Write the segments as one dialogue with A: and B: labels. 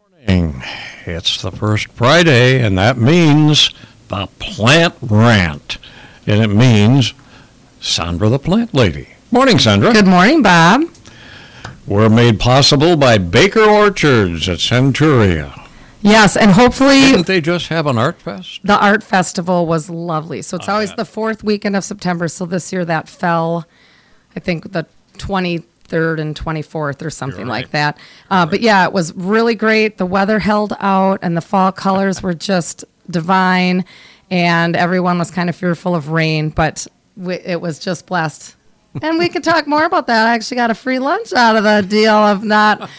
A: morning. It's the first Friday, and that means the Plant Rant. And it means Sandra the Plant Lady. Morning, Sandra.
B: Good morning, Bob.
A: We're made possible by Baker Orchards at Centuria.
B: Yes, and hopefully
A: Didn't they just have an art fest?
B: the art festival was lovely. So it's always the fourth weekend of September. So this year that fell, I think, the 23rd and 24th or something
A: You're
B: like
A: right.
B: that. But yeah, it was really great. The weather held out, and the fall colors were just divine. And everyone was kind of fearful of rain, but it was just blessed. And we could talk more about that. I actually got a free lunch out of the deal of not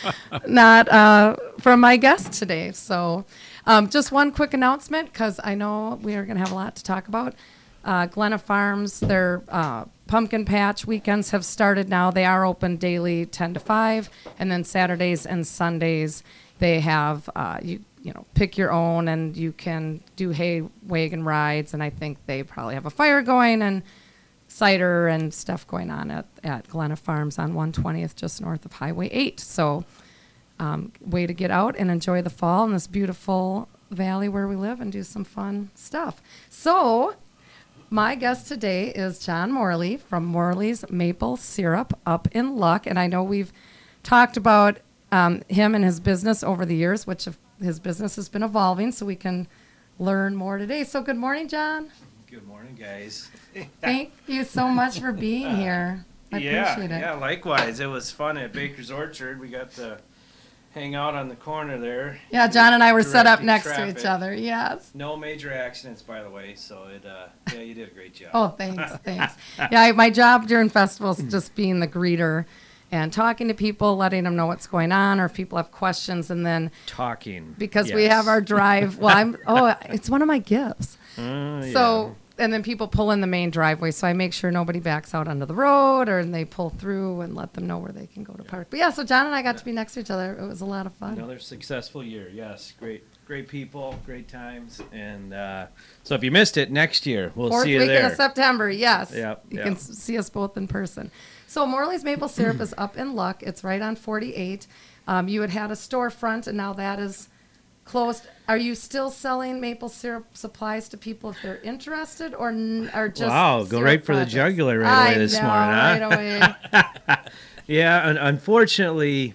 B: from my guest today. So just one quick announcement, because I know we are going to have a lot to talk about. Glenna Farms, their pumpkin patch weekends have started now. They are open daily 10 to 5, and then Saturdays and Sundays they have you know, pick your own, and you can do hay wagon rides, and I think they probably have a fire going and cider and stuff going on at Glenna Farms on 120th, just north of Highway 8. So way to get out and enjoy the fall in this beautiful valley where we live and do some fun stuff. So my guest today is John Morley from Morley's Maple Syrup up in Luck. And I know we've talked about him and his business over the years, which his business has been evolving, so we can learn more today. So good morning, John.
C: Good morning, guys.
B: Thank you so much for being here. I appreciate it.
C: Yeah, likewise. It was fun at Baker's Orchard. We got to hang out on the corner there.
B: Yeah, John and I were set up
C: Directing
B: next to
C: traffic.
B: each other. Yes.
C: No major accidents, by the way. So yeah, you did a great job.
B: Oh, thanks. Yeah, my job during festivals is just being the greeter and talking to people, letting them know what's going on, or if people have questions, and then
C: Talking.
B: because we
C: yes.
B: have our drive. Well, it's one of my gifts.
C: Yeah.
B: So, and then people pull in the main driveway, so I make sure nobody backs out onto the road, or they pull through and let them know where they can go to park. But yeah, so John and I got to be next to each other. It was a lot of fun.
C: Another successful year. Yes, great people, great times, and so if you missed it, next year we'll
B: Fourth
C: see you
B: weekend
C: there.
B: of September, yes.
C: Yep,
B: You
C: yep.
B: can see us both in person. So Morley's Maple Syrup is up in Luck. It's right on 48. You had a storefront, and now that is closed. Are you still selling maple syrup supplies to people if they're interested, or just
C: Wow, go
B: syrup
C: right for the
B: projects?
C: jugular right away
B: I
C: this
B: know,
C: morning, huh?
B: right away.
C: Yeah, unfortunately,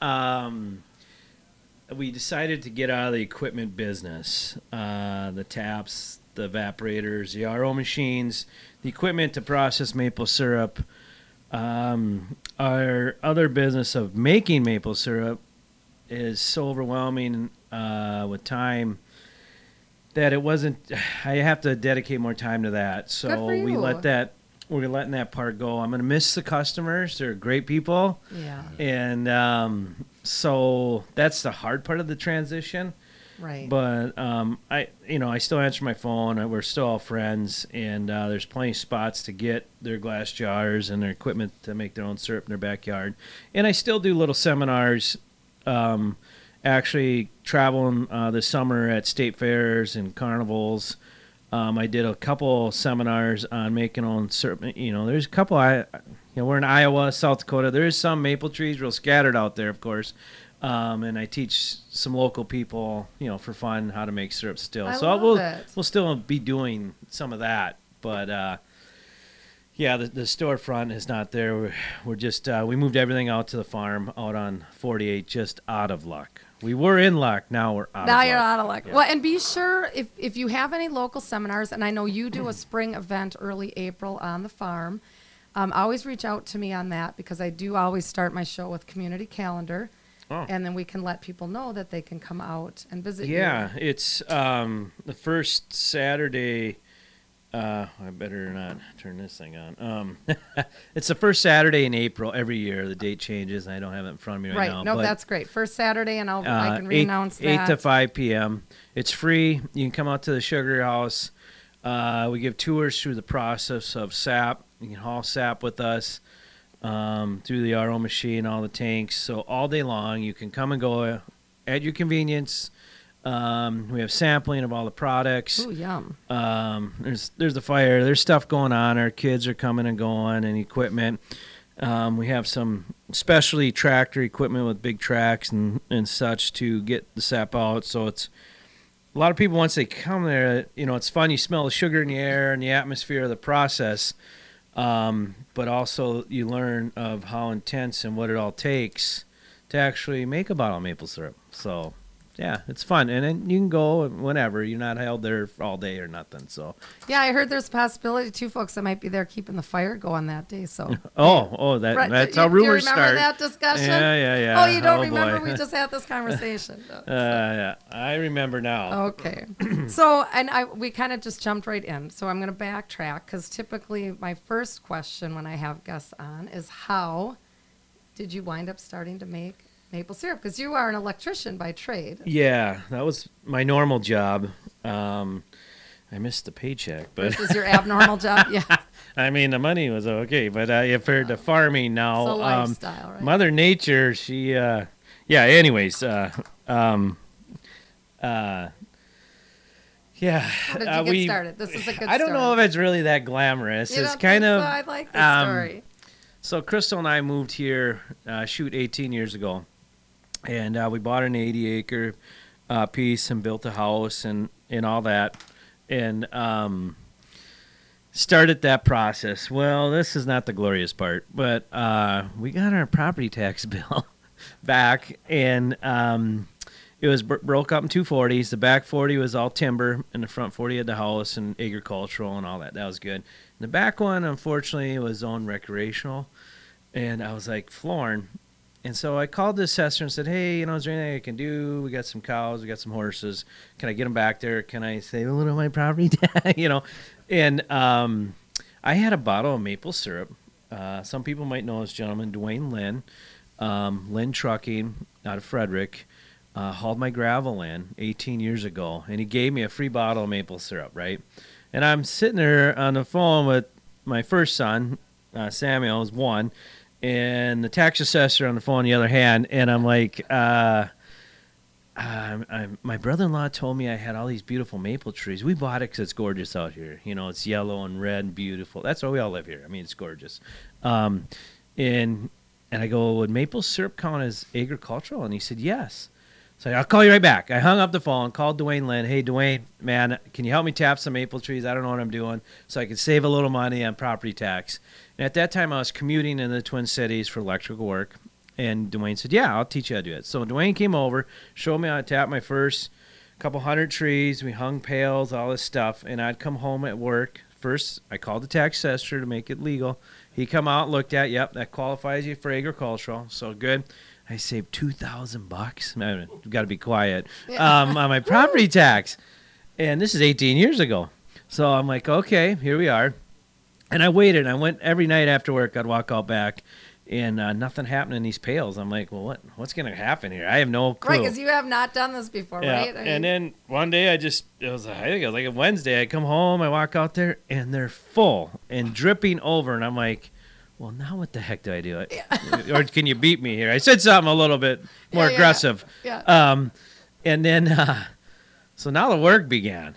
C: we decided to get out of the equipment business. The taps, the evaporators, the RO machines, the equipment to process maple syrup. Our other business of making maple syrup is so overwhelming with time that it wasn't. I have to dedicate more time to that.
B: Good
C: So
B: for
C: we
B: you.
C: we're letting that part go. I'm gonna miss the customers. They're great people.
B: Yeah,
C: And so that's the hard part of the transition.
B: right.
C: But I still answer my phone. We're still all friends, and there's plenty of spots to get their glass jars and their equipment to make their own syrup in their backyard. And I still do little seminars. Actually, traveling this summer at state fairs and carnivals. I did a couple seminars on making own syrup. There's a couple. We're in Iowa, South Dakota. There is some maple trees real scattered out there, of course. And I teach some local people, for fun, how to make syrup still.
B: I
C: So
B: love it.
C: we'll still be doing some of that. But yeah, the storefront is not there. We're just we moved everything out to the farm out on 48, just out of Luck. We were in Luck. Now we're out.
B: Now
C: of
B: you're
C: luck.
B: out of luck.
C: Yeah.
B: Well, and be sure if you have any local seminars, and I know you do a spring event early April on the farm, always reach out to me on that, because I do always start my show with community calendar,
C: Oh.
B: and then we can let people know that they can come out and visit you.
C: Yeah, it's the first Saturday. I better not turn this thing on. It's the first Saturday in April every year. The date changes, and I don't have it in front of me right now.
B: Right. No,
C: but,
B: that's great. First Saturday, and I can
C: 8
B: re-announce that.
C: 8 to 5 p.m. It's free. You can come out to the sugar house. We give tours through the process of sap. You can haul sap with us through the RO machine, all the tanks. So all day long, you can come and go at your convenience. We have sampling of all the products.
B: Ooh, yum.
C: There's the fire. There's stuff going on. Our kids are coming and going, and equipment. We have some especially tractor equipment with big tracks and such to get the sap out. So it's a lot of people, once they come there, it's fun. You smell the sugar in the air and the atmosphere of the process. But also you learn of how intense and what it all takes to actually make a bottle of maple syrup. So yeah, it's fun. And then you can go whenever. You're not held there all day or nothing. So
B: Yeah, I heard there's a possibility, two folks that might be there keeping the fire going that day. So
C: that's how rumors
B: do you remember
C: start.
B: that discussion?
C: Yeah.
B: Oh, you don't remember?
C: Boy.
B: We just had this conversation.
C: Yeah, I remember now.
B: Okay. So, we kind of just jumped right in. So I'm going to backtrack because typically my first question when I have guests on is how did you wind up starting to make maple syrup? Because you are an electrician by trade.
C: Yeah, that was my normal job. I missed the paycheck, but
B: This is your abnormal job? Yeah.
C: I mean, the money was okay, but for the farming now,
B: It's a lifestyle, right?
C: Mother Nature, she, anyways,
B: How did you get started? This is a good
C: I don't
B: story.
C: know if it's really that glamorous.
B: You
C: It's
B: don't
C: kind
B: think
C: of,
B: so? I like this story.
C: So Crystal and I moved here, 18 years ago, and we bought an 80-acre piece and built a house and all that, and started that process. Well, this is not the glorious part, but we got our property tax bill back, and it was broke up in two 40s. The back 40 was all timber, and the front 40 had the house and agricultural and all that. That was good. And the back one, unfortunately, was zoned recreational, and I was like, flooring. And so I called the assessor and said, hey, is there anything I can do? We got some cows, we got some horses. Can I get them back there? Can I save a little of my property tax? And I had a bottle of maple syrup. Some people might know this gentleman, Dwayne Lynn. Lynn Trucking out of Frederick. Hauled my gravel in 18 years ago, and he gave me a free bottle of maple syrup, right? And I'm sitting there on the phone with my first son, Samuel, is one, and the tax assessor on the phone on the other hand, and I'm like, my brother-in-law told me I had all these beautiful maple trees. We bought it because it's gorgeous out here. It's yellow and red and beautiful. That's why we all live here. I mean, it's gorgeous. And I go, would maple syrup count as agricultural? And he said, yes. So I'll call you right back. I hung up the phone, called Dwayne Lynn. Hey, Dwayne, man, can you help me tap some maple trees? I don't know what I'm doing, so I can save a little money on property tax. And at that time, I was commuting in the Twin Cities for electrical work. And Dwayne said, yeah, I'll teach you how to do it. So Dwayne came over, showed me how to tap my first couple hundred trees. We hung pails, all this stuff. And I'd come home at work. First, I called the tax assessor to make it legal. He come out, looked at, yep, that qualifies you for agricultural. So good. I saved $2,000. You've got to be quiet on my property tax, and this is 18 years ago. So I'm like, okay, here we are, and I waited. I went every night after work. I'd walk out back, and nothing happened in these pails. I'm like, well, what's going to happen here? I have no clue.
B: Right, because you have not done this before, right?
C: And then one day I think it was like a Wednesday. I come home, I walk out there, and they're full and dripping over, and I'm like, well, now what the heck do I do? Yeah. Or can you beat me here? I said something a little bit more aggressive.
B: Yeah.
C: And then, so now the work began.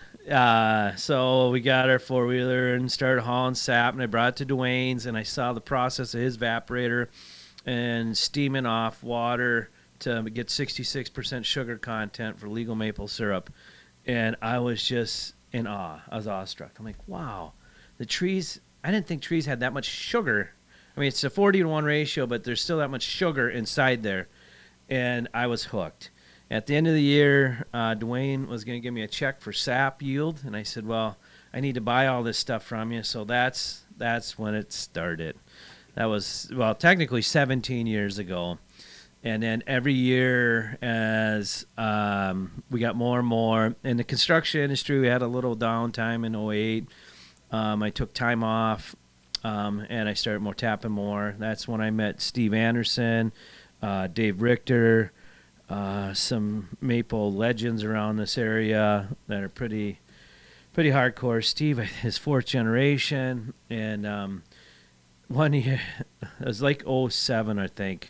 C: So we got our four-wheeler and started hauling sap, and I brought it to Dwayne's, and I saw the process of his evaporator and steaming off water to get 66% sugar content for legal maple syrup. And I was just in awe. I was awestruck. I'm like, wow, the trees, I didn't think trees had that much sugar. I mean, it's a 40-to-1 ratio, but there's still that much sugar inside there. And I was hooked. At the end of the year, Dwayne was going to give me a check for sap yield. And I said, well, I need to buy all this stuff from you. So that's when it started. That was, well, technically 17 years ago. And then every year as we got more and more. In the construction industry, we had a little downtime in 08. I took time off, and I started tapping more. That's when I met Steve Anderson, Dave Richter, some maple legends around this area that are pretty hardcore. Steve is fourth generation, and one year, it was like 07, I think.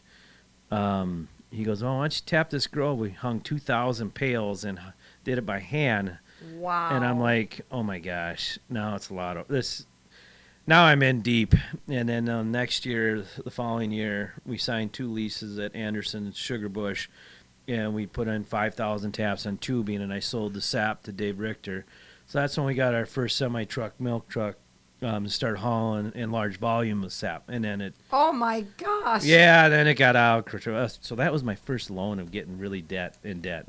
C: He goes, oh, why don't you tap this grove? We hung 2,000 pails and did it by hand.
B: Wow.
C: And I'm like, oh my gosh, now it's a lot of this. now I'm in deep. And then next year, the following year, we signed 2 leases at Anderson and Sugar Bush, and we put in 5,000 taps on tubing, and I sold the sap to Dave Richter. So that's when we got our first semi-truck milk truck to start hauling in large volume of sap. And then it,
B: Oh my gosh.
C: yeah, then it got out. So that was my first loan of getting really in debt.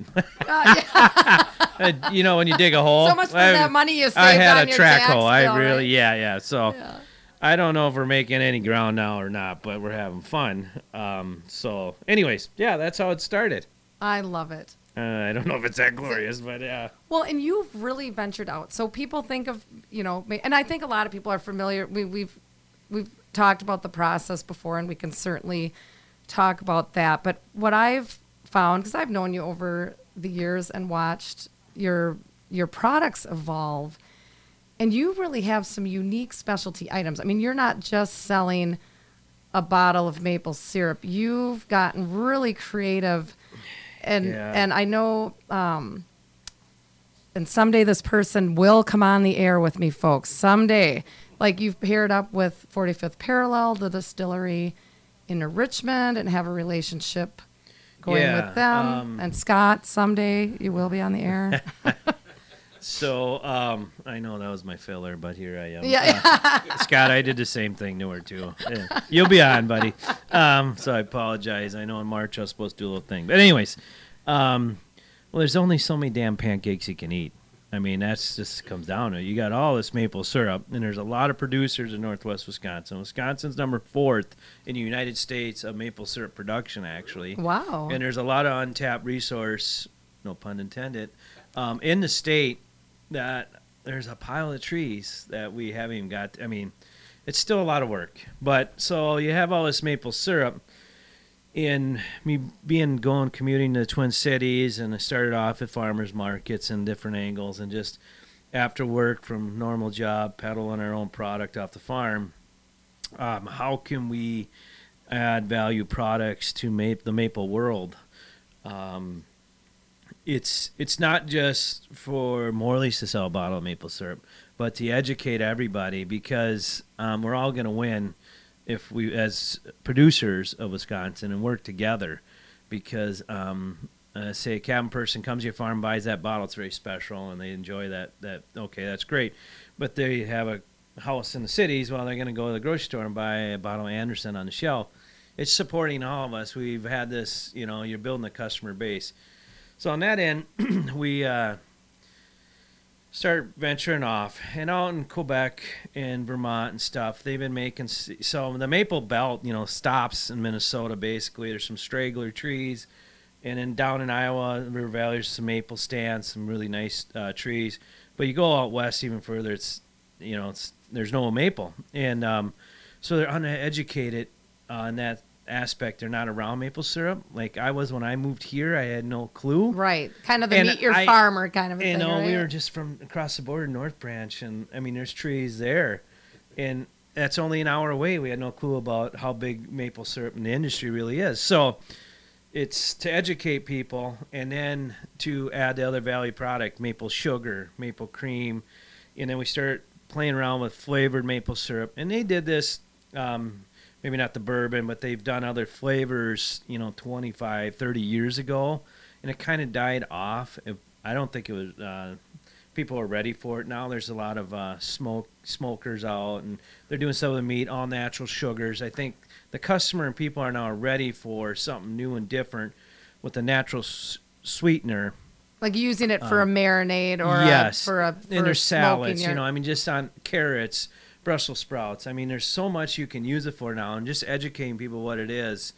B: Yeah.
C: You know, when you dig a hole.
B: So much for that money you saved
C: I had
B: on
C: a
B: your
C: track
B: tax
C: hole.
B: bill,
C: I really,
B: right?
C: yeah. So
B: Yeah.
C: I don't know if we're making any ground now or not, but we're having fun. So, anyways, yeah, that's how it started.
B: I love it.
C: I don't know if it's that glorious, but yeah.
B: Well, and you've really ventured out. So people think of, and I think a lot of people are familiar. We've talked about the process before, and we can certainly talk about that. But what I've found, because I've known you over the years and watched your products evolve, and you really have some unique specialty items. I mean, you're not just selling a bottle of maple syrup. You've gotten really creative. And I know, and someday this person will come on the air with me, folks. Someday, like you've paired up with 45th Parallel, the distillery in Richmond, and have a relationship going with them. And Scott, someday you will be on the air.
C: So, I know that was my filler, but here I am.
B: Yeah.
C: Scott, I did the same thing to her, too. Yeah. You'll be on, buddy. So I apologize. I know in March I was supposed to do a little thing. But anyways, well, there's only so many damn pancakes you can eat. I mean, that's just comes down to it. You got all this maple syrup, and there's a lot of producers in Northwest Wisconsin. Wisconsin's number 4th in the United States of maple syrup production, actually.
B: Wow.
C: And there's a lot of untapped resource, no pun intended, in the state that there's a pile of trees that we haven't even got. I mean, it's still a lot of work. But so you have all this maple syrup. In me commuting to the Twin Cities, and I started off at farmers markets and different angles, and just after work from normal job, peddling our own product off the farm. How can we add value products to the maple world? It's not just for Morley's to sell a bottle of maple syrup, but to educate everybody, because we're all going to win if we, as producers of Wisconsin, and work together. Because say a cabin person comes to your farm, buys that bottle, it's very special, and they enjoy that. Okay, that's great. But they have a house in the cities, well, they're going to go to the grocery store and buy a bottle of Anderson on the shelf. It's supporting all of us. We've had this, you're building a customer base. So on that end, we start venturing off. And out in Quebec and Vermont and stuff, they've been making... So the maple belt, stops in Minnesota, basically. There's some straggler trees. And then down in Iowa, River Valley, there's some maple stands, some really nice trees. But you go out west even further, there's no maple. And so they're uneducated in that aspect. They're not around maple syrup like I was when I moved here. I had no clue.
B: Right. Kind of the meet your farmer kind of a thing, right?
C: We were just from across the border, North Branch, and I mean, there's trees there. And that's only an hour away. We had no clue about how big maple syrup in the industry really is. So it's to educate people, and then to add the other value product, maple sugar, maple cream. And then we start playing around with flavored maple syrup. And they did this, maybe not the bourbon, but they've done other flavors, 25, 30 years ago. And it kind of died off. I don't think it was, people are ready for it now. There's a lot of smokers out, and they're doing some of the meat, all natural sugars. I think the customer and people are now ready for something new and different with a natural sweetener.
B: Like using it for a marinade or
C: yes.
B: for
C: and there's salads,
B: your...
C: just on carrots, Brussels sprouts. I mean, there's so much you can use it for now, and just educating people what it is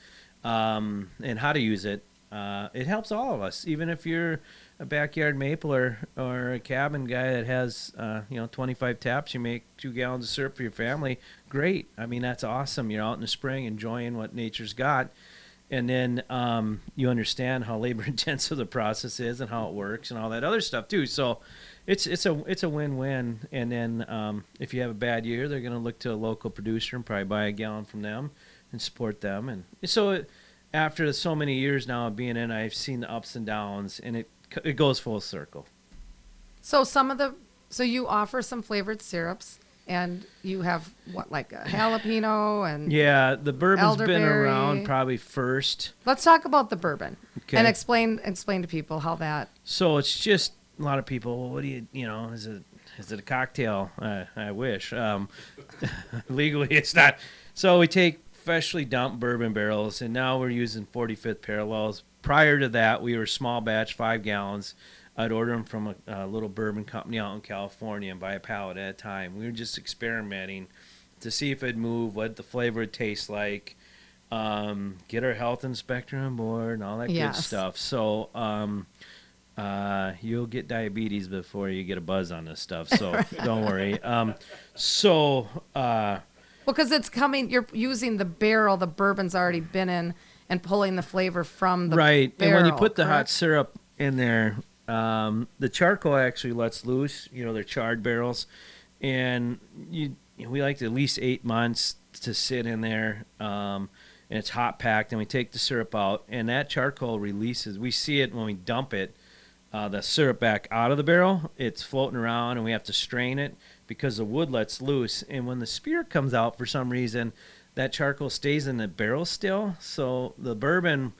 C: and how to use it. It helps all of us, even if you're a backyard mapler or a cabin guy that has 25 taps. You make 2 gallons of syrup for your family. Great. I mean, that's awesome. You're out in the spring enjoying what nature's got, and then you understand how labor intensive the process is and how it works and all that other stuff too. So it's a win-win. And then if you have a bad year, they're going to look to a local producer and probably buy a gallon from them and support them. And so after so many years now of being in, I've seen the ups and downs, and it goes full circle.
B: So so you offer some flavored syrups, And you have what, like a jalapeno and
C: Yeah, the bourbon's been
B: elderberry.
C: around probably first.
B: Let's talk about the bourbon
C: Okay.
B: and explain to people how that.
C: So it's just a lot of people. Well, what do you know? Is it a cocktail? I wish. Legally, it's not. So we take freshly dumped bourbon barrels, and now we're using 45th parallels. Prior to that, we were small batch, 5 gallons. I'd order them from a little bourbon company out in California and buy a pallet at a time. We were just experimenting to see if it'd move, what the flavor would taste like, get our health inspector on board, and all that good
B: Yes.
C: stuff. So you'll get diabetes before you get a buzz on this stuff, so don't worry.
B: Well, because it's coming, you're using the barrel the bourbon's already been in and pulling the flavor from the
C: right,
B: barrel,
C: and when you put the hot
B: correct?
C: syrup in there, the charcoal actually lets loose. They're charred barrels, and we like to at least 8 months to sit in there, and it's hot packed. And we take the syrup out, and that charcoal releases. We see it when we dump it, the syrup back out of the barrel. It's floating around, and we have to strain it because the wood lets loose. And when the spirit comes out, for some reason, that charcoal stays in the barrel still. So the bourbon,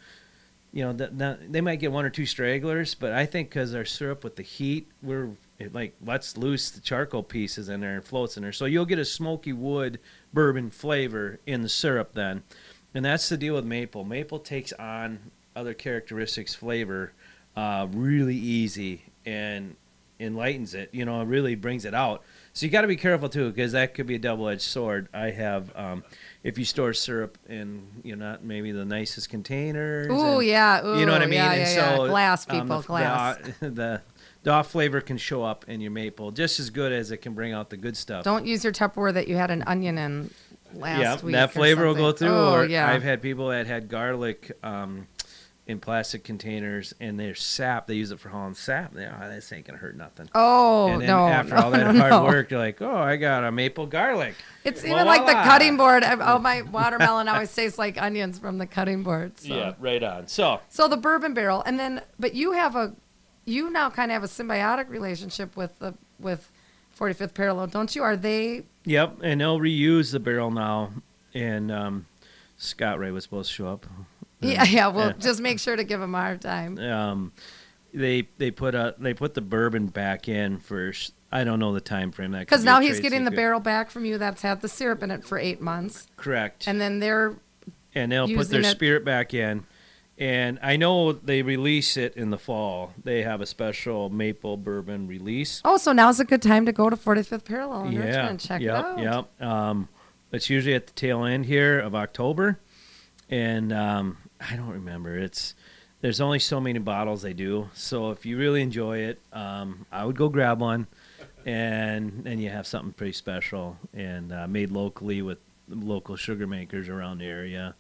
C: they might get 1 or 2 stragglers, but I think because our syrup with the heat, it like lets loose the charcoal pieces in there and floats in there. So you'll get a smoky wood bourbon flavor in the syrup then. And that's the deal with maple. Maple takes on other characteristics, flavor, really easy and enlightens it. It really brings it out. So you got to be careful too, because that could be a double-edged sword. I have, if you store syrup in, not maybe the nicest containers.
B: Ooh, yeah. Ooh,
C: You know what I mean?
B: Yeah,
C: And
B: yeah,
C: so,
B: yeah. Glass, people,
C: the,
B: glass.
C: The off flavor can show up in your maple just as good as it can bring out the good stuff.
B: Don't use your Tupperware that you had an onion in last week.
C: that
B: or
C: flavor will go
B: something.
C: through.
B: Oh,
C: Or
B: yeah.
C: I've had people that had garlic in plastic containers, and their sap, they use it for hauling sap. This ain't gonna hurt nothing.
B: Oh,
C: And then
B: no.
C: after
B: no,
C: all that
B: no,
C: hard
B: no.
C: work, you're like, oh, I got a maple garlic.
B: It's
C: Well,
B: even like the
C: voila.
B: cutting board. Oh, my watermelon always tastes like onions from the cutting board. So.
C: Yeah, right on. So
B: So the bourbon barrel, and then, but you now kind of have a symbiotic relationship with 45th Parallel, don't you? Are they?
C: yep, and they'll reuse the barrel now. And Scott Ray was supposed to show up.
B: Yeah. Well, just make sure to give them a hard time.
C: They put the bourbon back in first. I don't know the time frame. That could
B: Because
C: be
B: now
C: a
B: he's
C: trade
B: getting the
C: secret.
B: barrel back from you that's had the syrup in it for 8 months,
C: Correct.
B: and then
C: And they'll put
B: using
C: their
B: it-
C: spirit back in. And I know they release it in the fall. They have a special maple bourbon release.
B: oh, so now's a good time to go to 45th Parallel in
C: Yeah,
B: Richmond and check it out.
C: Yep. It's usually at the tail end here of October, and I don't remember. There's only so many bottles they do. So if you really enjoy it, I would go grab one, and then you have something pretty special and made locally with local sugar makers around the area.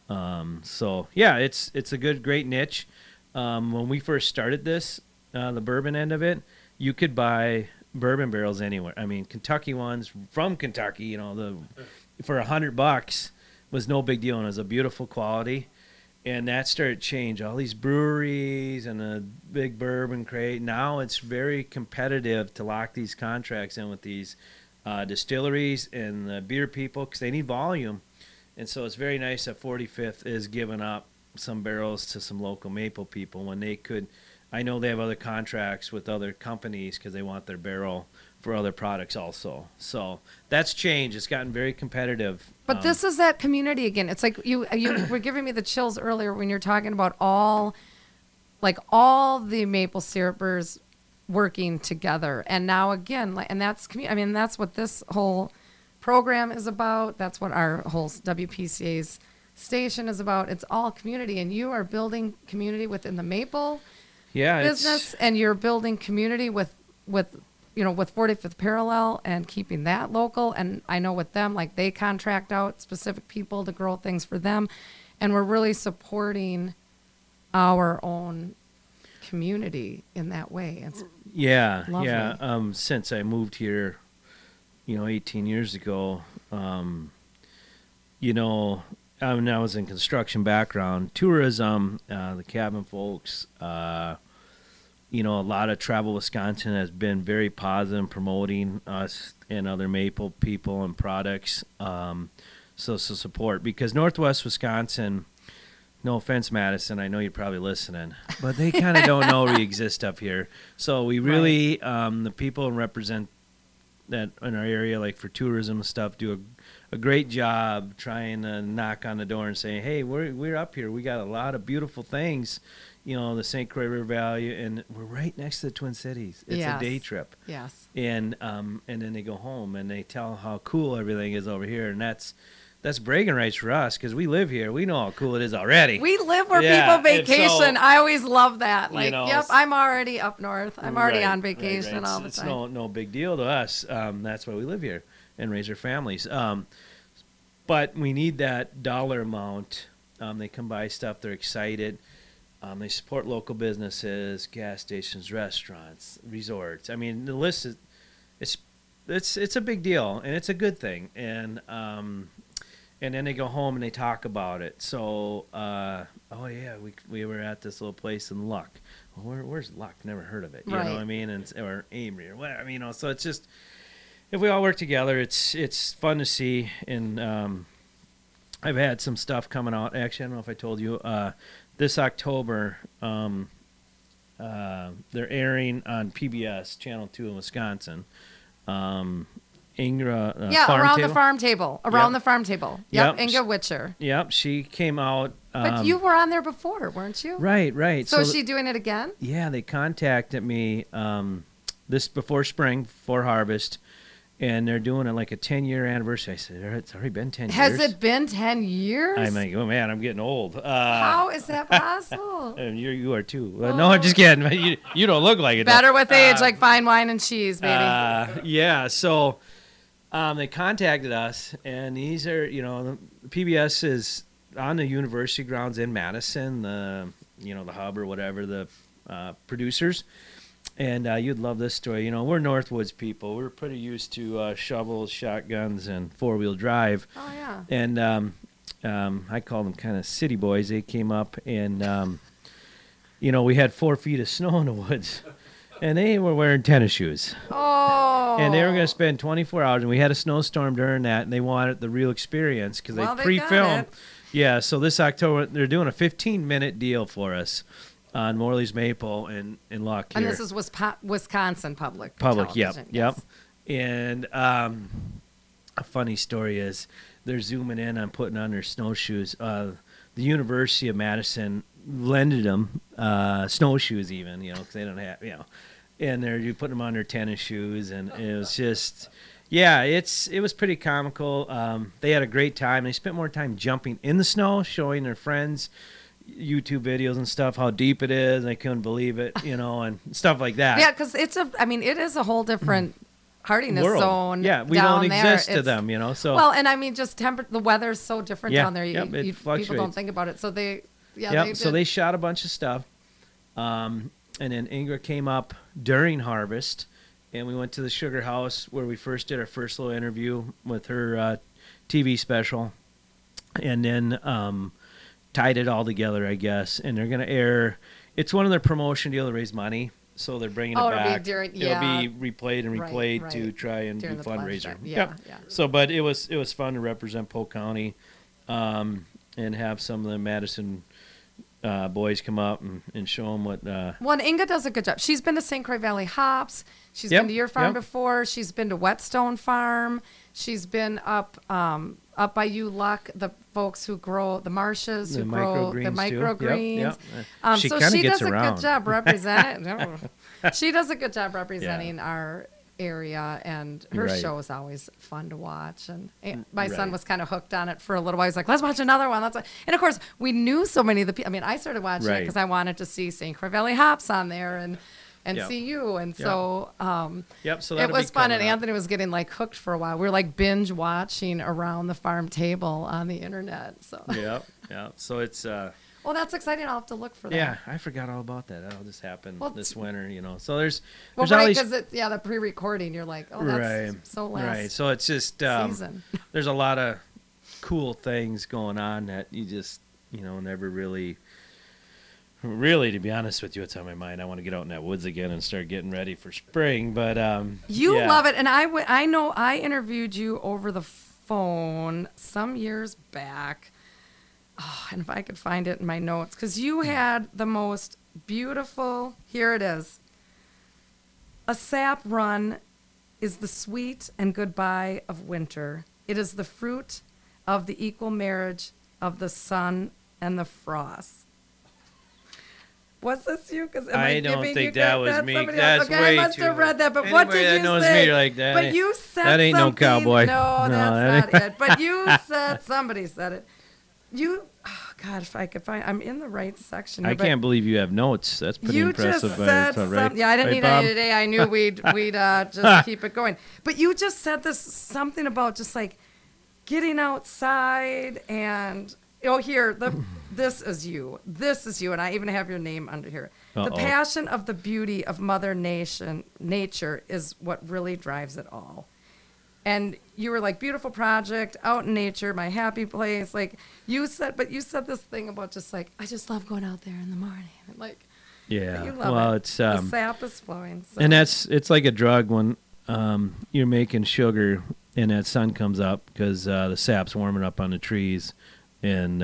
C: So yeah, it's a great niche. When we first started this, the bourbon end of it, you could buy bourbon barrels anywhere. I mean, Kentucky ones from Kentucky, for $100 was no big deal, and it was a beautiful quality. And that started to change. All these breweries and a big bourbon crate. Now it's very competitive to lock these contracts in with these distilleries and the beer people because they need volume. And so it's very nice that 45th is giving up some barrels to some local maple people when they could. I know they have other contracts with other companies because they want their barrel for other products also. So that's changed. It's gotten very competitive.
B: But this is that community again. It's like you were giving me the chills earlier when you're talking about all the maple syrupers working together. And now again, and that's that's what this whole program is about. That's what our whole WPCA's station is about. It's all community, and you are building community within the maple business, and you're building community with 45th Parallel and keeping that local. And I know with them, like, they contract out specific people to grow things for them, and we're really supporting our own community in that way. It's lovely.
C: Since I moved here, 18 years ago, I was in construction background, tourism, the cabin folks, you know, a lot of Travel Wisconsin has been very positive in promoting us and other maple people and products. So support, because Northwest Wisconsin, no offense, Madison, I know you're probably listening, but they kind of don't know we exist up here. So we really, the people represent that in our area, like for tourism and stuff, do a great job trying to knock on the door and say, hey, we're up here. We got a lot of beautiful things, you know, the St. Croix River Valley, and we're right next to the Twin Cities. It's a day trip.
B: Yes.
C: And then they go home and they tell how cool everything is over here, and that's bragging rights for us because we live here. We know how cool it is already.
B: We live where people vacation. I always love that. Like, yep, I'm already up north. I'm already on vacation all the time.
C: It's no big deal to us. That's why we live here and raise our families. But we need that dollar amount. They come buy stuff. They're excited. They support local businesses, gas stations, restaurants, resorts. I mean, the list is it's a big deal, and it's a good thing. And then they go home and they talk about it. So, oh yeah, we were at this little place in Luck. Well, where's Luck? Never heard of it. You know what I mean? Or Amory or whatever. I mean, you know, so it's just, if we all work together, it's fun to see. And I've had some stuff coming out. Actually, I don't know if I told you. This October, they're airing on PBS Channel 2 in Wisconsin. Inga,
B: around the farm table. Yep, Inga Witcher.
C: Yep, she came out.
B: But you were on there before, weren't you?
C: Right.
B: So is she doing it again?
C: Yeah, they contacted me this before spring, before harvest, and they're doing it like a 10-year anniversary. I said, it's already been 10 years.
B: Has it been 10 years?
C: I'm like, oh man, I'm getting old.
B: How is that possible?
C: And you are too. No, I'm just kidding. You don't look like it.
B: Better with age, like fine wine and cheese, baby.
C: Yeah, so they contacted us, and these are, you know, the PBS is on the university grounds in Madison, the hub or whatever, the producers. And you'd love this story. You know, we're Northwoods people. We're pretty used to shovels, shotguns, and four-wheel drive.
B: Oh, yeah.
C: And I call them kind of city boys. They came up, and, we had 4 feet of snow in the woods. And they were wearing tennis shoes.
B: Oh.
C: And they were going to spend 24 hours. And we had a snowstorm during that, and they wanted the real experience because they pre-filmed. Yeah, so this October, they're doing a 15-minute deal for us on Morley's Maple in Luck here.
B: And this is Wisconsin Public
C: television. Yep.
B: Yes.
C: And a funny story is they're zooming in on putting on their snowshoes. The University of Madison lended them snowshoes even, because they don't have, and you put them on their tennis shoes, and it was just, it was pretty comical. They had a great time. They spent more time jumping in the snow, showing their friends YouTube videos and stuff how deep it is. They couldn't believe it, and stuff like that.
B: Yeah, because it is a whole different hardiness
C: world.
B: Zone.
C: Yeah, we
B: down
C: don't
B: there.
C: exist to them, So
B: well, and I mean, just the weather's so different down there.
C: It fluctuates.
B: People don't think about it, so they.
C: So they shot a bunch of stuff, and then Inga came up during harvest, and we went to the Sugar House where we first did our first little interview with her TV special, and then tied it all together, I guess. And they're gonna air. It's one of their promotion deal to raise money, so they're bringing it back. It'll be replayed and replayed to try and do fundraiser.
B: Yeah.
C: So, but it was fun to represent Polk County, and have some of the Madison boys come up and show them what.
B: Well, and Inga does a good job. She's been to St. Croix Valley Hops. She's been to your farm before. She's been to Whetstone Farm. She's been up by you, Luck, the folks who grow the marshes, who grow the microgreens.
C: She
B: so
C: kind of
B: she
C: gets
B: does
C: around.
B: a good job representing. She does a good job representing our area, and her show is always fun to watch. And my son was kind of hooked on it for a little while. He's like, "Let's watch another one." And of course, we knew so many of the people. I mean, I started watching it because I wanted to see St. Croix Valley Hops on there and see you. And so,
C: so
B: it was fun. And Anthony was getting like hooked for a while. We were like binge watching around the farm table on the internet. So
C: So it's.
B: Well, that's exciting. I'll have to look for that.
C: Yeah, I forgot all about that. That all just happened this winter, So there's
B: all
C: these...
B: because the pre-recording, you're like, oh, that's so last
C: right. So it's just
B: season.
C: There's a lot of cool things going on that you just never really really, to be honest with you, what's on my mind, I want to get out in that woods again and start getting ready for spring. But
B: You
C: yeah.
B: love it, and I know I interviewed you over the phone some years back. Oh, and if I could find it in my notes, because you had the most beautiful. Here it is. A sap run is the sweet and goodbye of winter. It is the fruit of the equal marriage of the sun and the frost. Was this you? Because
C: I don't think that was me. That's
B: okay,
C: way
B: I must
C: too
B: have read that. But
C: Anybody
B: what did
C: that
B: you
C: knows
B: say?
C: me like that
B: But
C: ain't-
B: you said
C: that ain't no
B: something.
C: cowboy.
B: No,
C: No,
B: that's
C: that
B: not it. But you said somebody said it. You, oh God, if I could find, I'm in the right section.
C: I
B: here, but
C: can't believe you have notes. That's pretty
B: you
C: impressive.
B: just said
C: It's all right.
B: something. Yeah, I didn't
C: Right,
B: need
C: Bob?
B: any today. I knew we'd just keep it going. But you just said this something about just like getting outside and here this is you. This is you, and I even have your name under here. The
C: Uh-oh.
B: passion of the beauty of Mother Nature is what really drives it all. And you were like, beautiful project, out in nature, my happy place. Like you said this thing about just like, I just love going out there in the morning. And like,
C: Yeah.
B: you love
C: Well,
B: it.
C: it's
B: The sap is flowing. So.
C: and it's like a drug when you're making sugar and that sun comes up because the sap's warming up on the trees, and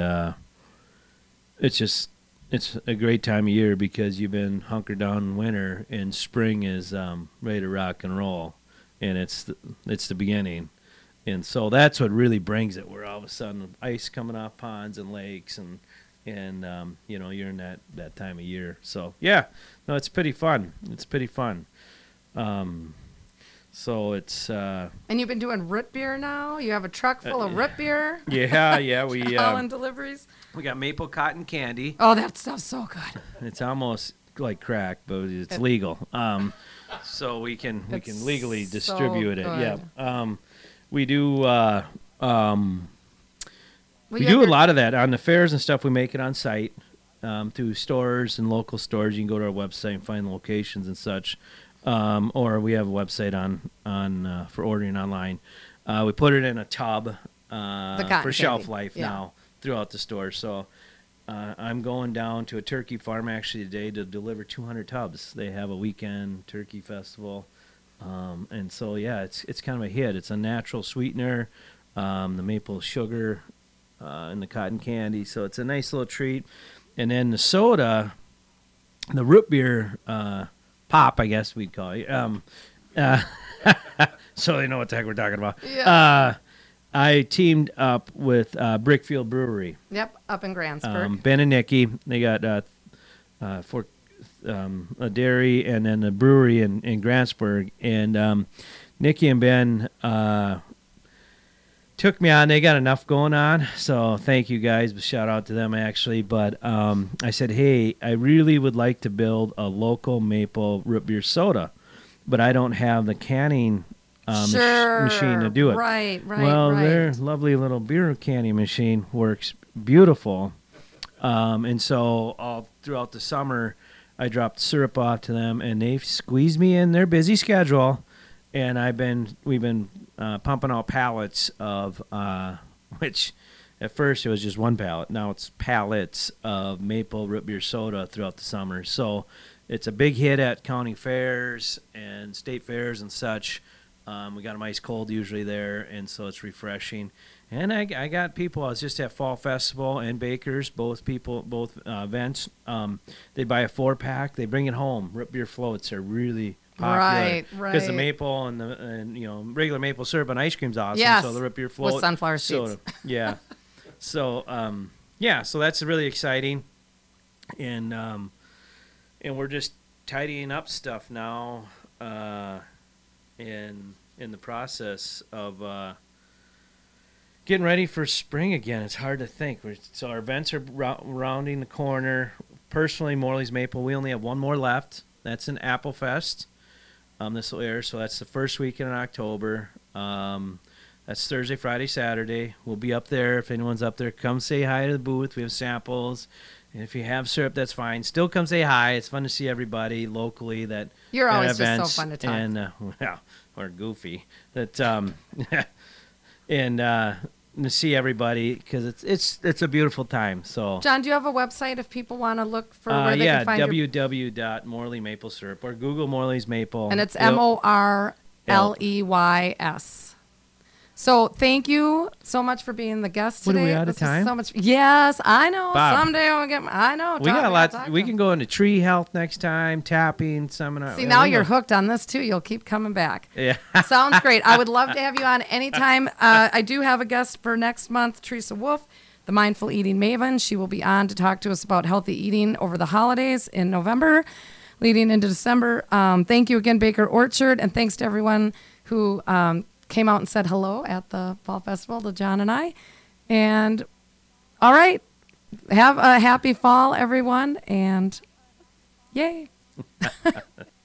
C: it's a great time of year because you've been hunkered down in winter, and spring is ready to rock and roll, and it's the beginning, and so that's what really brings it. Where all of a sudden ice coming off ponds and lakes, and you're in that time of year. So yeah, no, it's pretty fun. It's pretty fun. So it's
B: And you've been doing root beer now? You have a truck full of root beer?
C: yeah we
B: All in deliveries?
C: we got maple cotton candy.
B: Oh, that stuff's so good.
C: It's almost like crack, but it's legal. So we can
B: It's
C: legally
B: so
C: distribute it.
B: good.
C: Yeah. We do
B: Well,
C: we
B: you
C: do
B: have
C: a
B: your-
C: lot of that on the fairs and stuff. We make it on site through stores and local stores. You can go to our website and find the locations and such. Or we have a website on for ordering online. We put it in a tub
B: cotton
C: for shelf
B: candy,
C: life
B: yeah.
C: now throughout the store. So I'm going down to a turkey farm actually today to deliver 200 tubs. They have a weekend turkey festival, and so yeah, it's kind of a hit. It's a natural sweetener, the maple sugar, and the cotton candy. So it's a nice little treat. And then the soda, the root beer. Pop, I guess we'd call it. So they know what the heck we're talking about.
B: Yeah.
C: I teamed up with Brickfield Brewery.
B: Yep, up in Grantsburg.
C: Ben and Nikki, they got a dairy and then a brewery in Grantsburg. And Nikki and Ben took me on. They got enough going on, so thank you guys. Shout out to them actually. But I said, hey, I really would like to build a local maple root beer soda, but I don't have the canning machine to do it.
B: Right.
C: Well, their lovely little beer canning machine works beautiful, and so all throughout the summer, I dropped syrup off to them, and they've squeezed me in their busy schedule. And we've been pumping out pallets of, which at first it was just one pallet. Now it's pallets of maple root beer soda throughout the summer. So it's a big hit at county fairs and state fairs and such. We got them ice cold usually there, and so it's refreshing. And I got people. I was just at Fall Festival and Baker's, both events. They buy a 4-pack. They bring it home. Root beer floats are really popular.
B: Right.
C: Because the maple and regular maple syrup and ice cream's awesome.
B: Yes,
C: So the root beer float
B: with sunflower
C: soda.
B: seeds.
C: Yeah. So so that's really exciting, and we're just tidying up stuff now, in the process of getting ready for spring again. It's hard to think. So our events are rounding the corner. Personally, Morley's Maple, we only have one more left. That's in Apple Fest. This will air, so that's the first weekend in October. That's Thursday, Friday, Saturday. We'll be up there. If anyone's up there, come say hi to the booth. We have samples. And if you have syrup, that's fine. Still come say hi. It's fun to see everybody locally that
B: You're
C: at
B: always
C: events.
B: just so fun to talk.
C: And, well, or goofy. That, and to see everybody because it's a beautiful time. So
B: John, do you have a website if people want to look for where they
C: yeah,
B: can find your...
C: www.morley maple syrup or Google Morley's maple,
B: And it's
C: It'll-
B: Morleys. So thank you so much for being the guest
C: What,
B: today.
C: are we out of
B: This was
C: time?
B: So much. Yes, I know.
C: Bob.
B: Someday I'll get. I know.
C: We got a
B: gotta
C: lot.
B: talk
C: We
B: to
C: can go into tree health next time, tapping seminar.
B: See, now you're hooked on this too. You'll keep coming back.
C: Yeah.
B: Sounds great. I would love to have you on anytime. I do have a guest for next month, Teresa Wolf, the Mindful Eating Maven. She will be on to talk to us about healthy eating over the holidays in November, leading into December. Thank you again, Baker Orchard, and thanks to everyone who came out and said hello at the Fall Festival to John and I. And all right, have a happy fall, everyone, and yay.